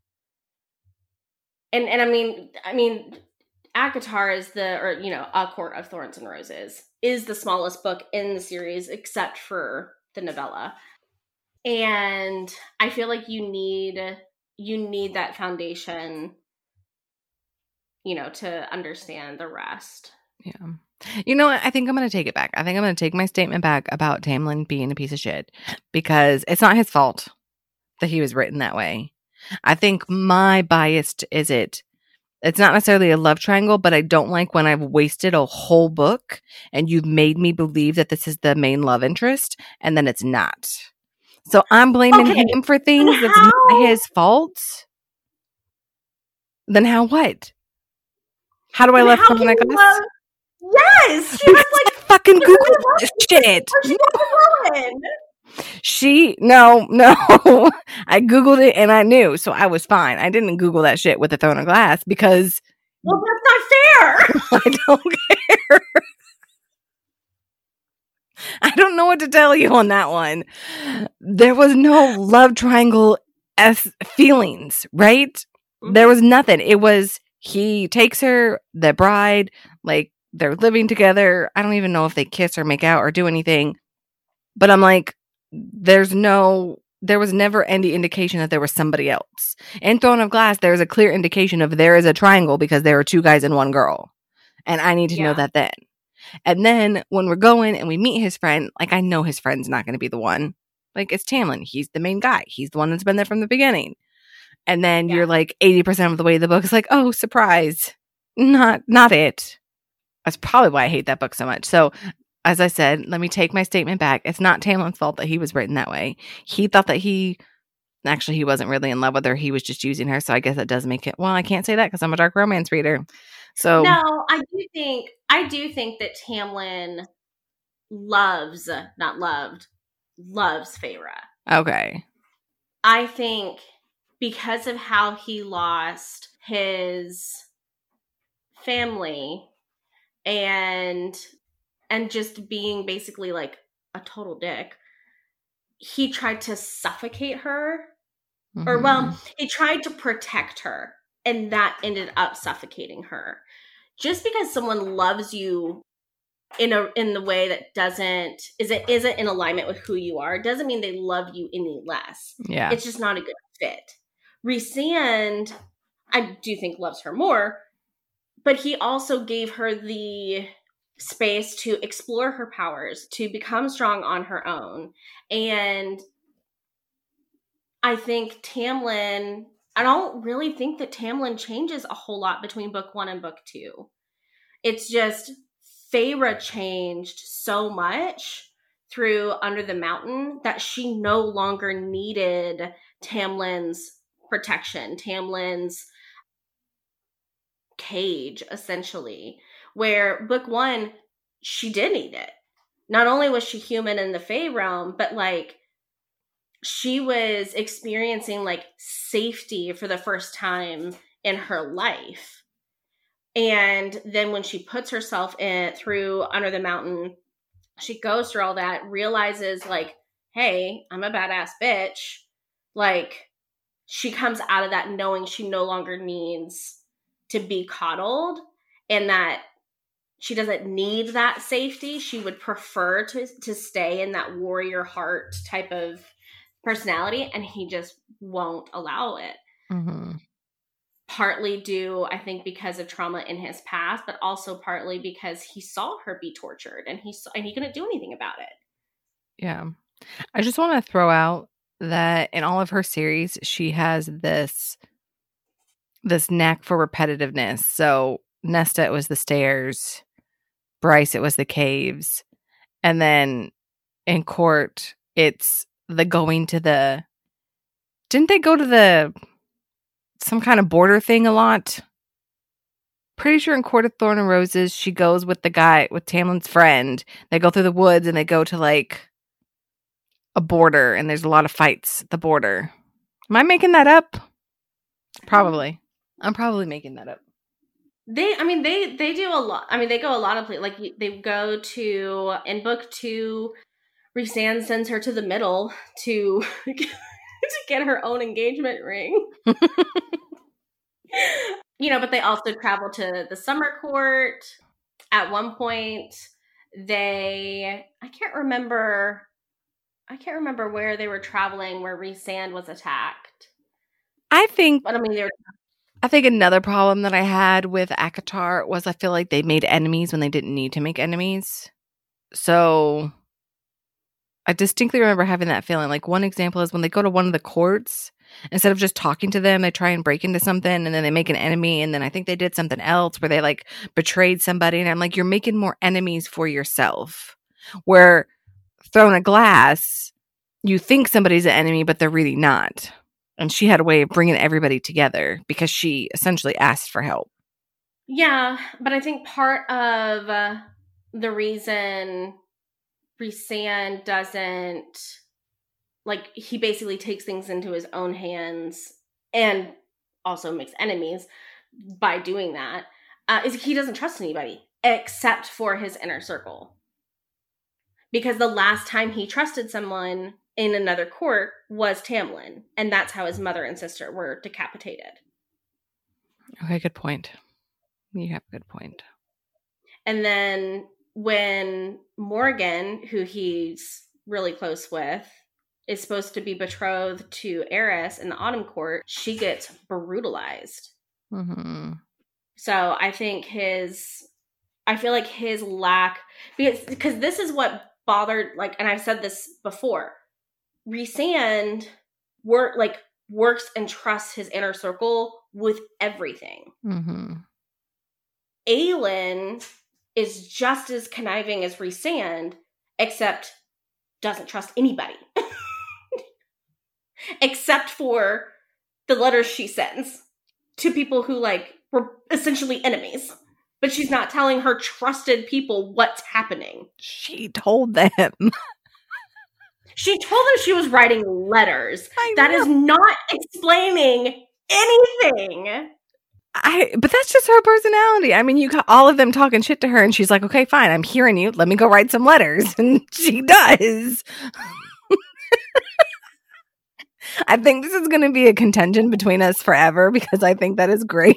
and I mean, ACOTAR is A Court of Thorns and Roses is the smallest book in the series, except for the novella. And I feel like you need that foundation, to understand the rest. Yeah. You know what? I think I'm going to take it back. I think I'm going to take my statement back about Tamlin being a piece of shit, because it's not his fault that he was written that way. I think my bias is it's not necessarily a love triangle, but I don't like when I've wasted a whole book and you've made me believe that this is the main love interest, and then it's not. So I'm blaming him for things that's not his fault. Then how what? How do I love someone like this? Yes! She was like, fucking Google this shit. No. I Googled it and I knew, so I was fine. I didn't Google that shit with the Throne of Glass because... Well, that's not fair! I don't care. I don't know what to tell you on that one. There was no love triangle feelings, right? Mm-hmm. There was nothing. It was, he takes her, the bride, like, they're living together. I don't even know if they kiss or make out or do anything. But I'm like, there was never any indication that there was somebody else. In Throne of Glass, there's a clear indication of there is a triangle because there are 2 guys and 1 girl. And I need to know that then. And then when we're going and we meet his friend, like, I know his friend's not going to be the one. Like, it's Tamlin. He's the main guy. He's the one that's been there from the beginning. And then you're like 80% of the way the book is like, oh, surprise. Not it. That's probably why I hate that book so much. So, as I said, let me take my statement back. It's not Tamlin's fault that he was written that way. He thought that he wasn't really in love with her. He was just using her. So I guess that does make it, well, I can't say that because I'm a dark romance reader. So no, I do think that Tamlin loves Feyre. Okay. I think because of how he lost his family and just being basically like a total dick, he tried to suffocate her. Mm-hmm. Or, well, he tried to protect her, and that ended up suffocating her. Just because someone loves you in the way that isn't in alignment with who you are, doesn't mean they love you any less. Yeah. It's just not a good fit. Rhysand, I do think, loves her more, but he also gave her the space to explore her powers, to become strong on her own. And I think Tamlin, I don't really think that Tamlin changes a whole lot between book 1 and book 2. It's just Feyre changed so much through Under the Mountain that she no longer needed Tamlin's protection, Tamlin's cage, essentially. Where book 1, she did need it. Not only was she human in the Fey realm, but like she was experiencing like safety for the first time in her life. And then when she puts herself through Under the Mountain, she goes through all that, realizes like, hey, I'm a badass bitch. Like, she comes out of that knowing she no longer needs to be coddled, and that she doesn't need that safety. She would prefer to stay in that warrior heart type of personality, and he just won't allow it. Mm-hmm. Partly due, I think, because of trauma in his past, but also partly because he saw her be tortured and he couldn't do anything about it. Yeah. I just want to throw out that in all of her series, she has this knack for repetitiveness. So Nesta, it was the stairs. Bryce, it was the caves. And then in Court, it's the going to the... Didn't they go to some kind of border thing a lot? Pretty sure in Court of Thorn and Roses, she goes with the guy, with Tamlin's friend. They go through the woods and they go to like a border and there's a lot of fights at the border. Am I making that up? Probably. I'm probably making that up. They do a lot. I mean, they go a lot of places. Like, they go to, in book 2, Rhysand sends her to the middle to get her own engagement ring. But they also travel to the Summer Court. At one point, I can't remember where they were traveling, where Rhysand was attacked. I think they were... I think another problem that I had with ACOTAR was I feel like they made enemies when they didn't need to make enemies. So I distinctly remember having that feeling. Like, one example is when they go to one of the courts, instead of just talking to them, they try and break into something and then they make an enemy. And then I think they did something else where they like betrayed somebody. And I'm like, you're making more enemies for yourself. Where throwing a glass, you think somebody's an enemy, but they're really not. And she had a way of bringing everybody together because she essentially asked for help. Yeah, but I think part of the reason Rhysand doesn't, like, he basically takes things into his own hands and also makes enemies by doing that, is he doesn't trust anybody except for his inner circle. Because the last time he trusted someone in another court was Tamlin, and that's how his mother and sister were decapitated. Okay, good point. You have a good point. And then when Morgan, who he's really close with, is supposed to be betrothed to Eris in the Autumn Court, she gets brutalized. Mm-hmm. So I feel like his lack, because this is what bothered, like, and I've said this before, Rhysand works and trusts his inner circle with everything. Mm-hmm. Aelin is just as conniving as Rhysand, except doesn't trust anybody. Except for the letters she sends to people who, like, were essentially enemies. But she's not telling her trusted people what's happening. She told them. She told them she was writing letters. That is not explaining anything. But that's just her personality. I mean, you got all of them talking shit to her, and she's like, okay, fine, I'm hearing you. Let me go write some letters. And she does. I think this is going to be a contention between us forever because I think that is great.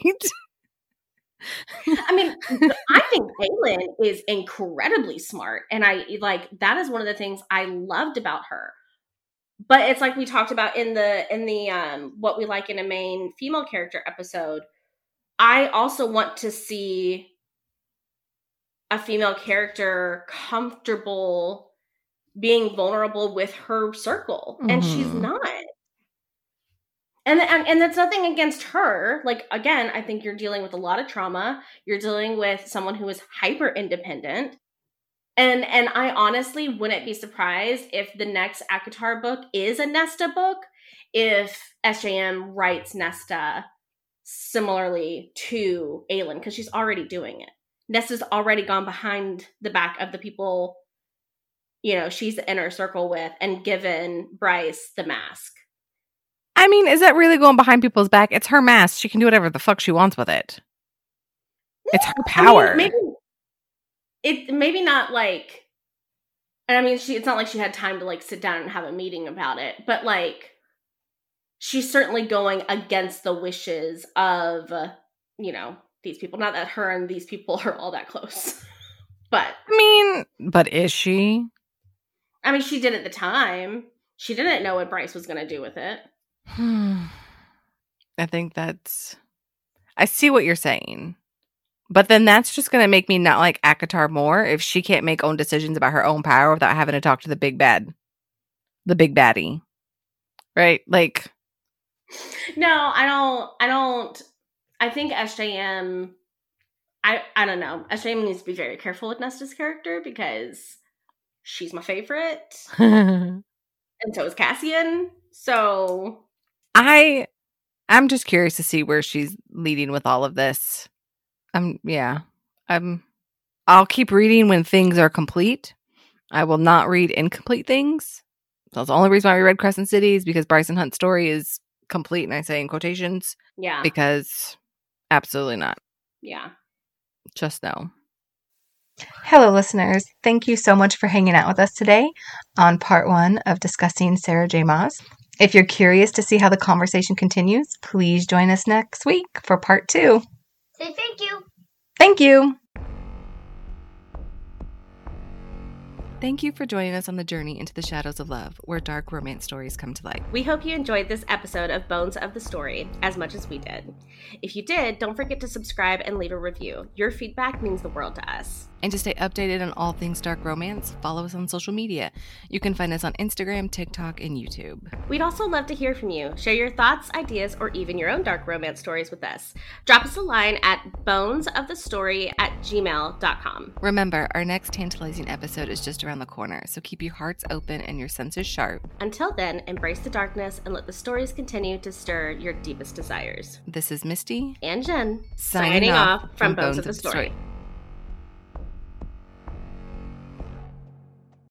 I mean, I think Aelin is incredibly smart, and that is one of the things I loved about her. But it's like we talked about in the what we like in a main female character episode. I also want to see a female character comfortable being vulnerable with her circle, and she's not. And that's nothing against her. Like, again, I think you're dealing with a lot of trauma. You're dealing with someone who is hyper independent. And I honestly wouldn't be surprised if the next ACOTAR book is a Nesta book, if SJM writes Nesta similarly to Aelin, because she's already doing it. Nesta's already gone behind the back of the people, she's the inner circle with, and given Bryce the mask. I mean, is that really going behind people's back? It's her mask. She can do whatever the fuck she wants with it. It's her power. I mean, maybe not like, and I mean, it's not like she had time to like sit down and have a meeting about it, but like, she's certainly going against the wishes of, these people. Not that her and these people are all that close, but. I mean, but is she? I mean, she did at the time. She didn't know what Bryce was going to do with it. I think I see what you're saying. But then that's just going to make me not like ACOTAR more if she can't make own decisions about her own power without having to talk to the big baddie. Right? Like, no, I don't. I think SJM, I don't know. SJM needs to be very careful with Nesta's character because she's my favorite. And so is Cassian. So I'm just curious to see where she's leading with all of this. I'll keep reading when things are complete. I will not read incomplete things. That's the only reason why we read Crescent City is because Bryson Hunt's story is complete, and I say in quotations. Yeah. Because absolutely not. Yeah. Just no. Hello, listeners. Thank you so much for hanging out with us today on part 1 of discussing Sarah J. Maas. If you're curious to see how the conversation continues, please join us next week for part 2. Say thank you. Thank you. Thank you for joining us on the journey into the shadows of love, where dark romance stories come to light. We hope you enjoyed this episode of Bones of the Story as much as we did. If you did, don't forget to subscribe and leave a review. Your feedback means the world to us. And to stay updated on all things dark romance, follow us on social media. You can find us on Instagram, TikTok, and YouTube. We'd also love to hear from you. Share your thoughts, ideas, or even your own dark romance stories with us. Drop us a line at bonesofthestory@gmail.com. Remember, our next tantalizing episode is just around the corner, so keep your hearts open and your senses sharp. Until then, embrace the darkness and let the stories continue to stir your deepest desires. This is Misty and Jen, signing off from Bones of the Story.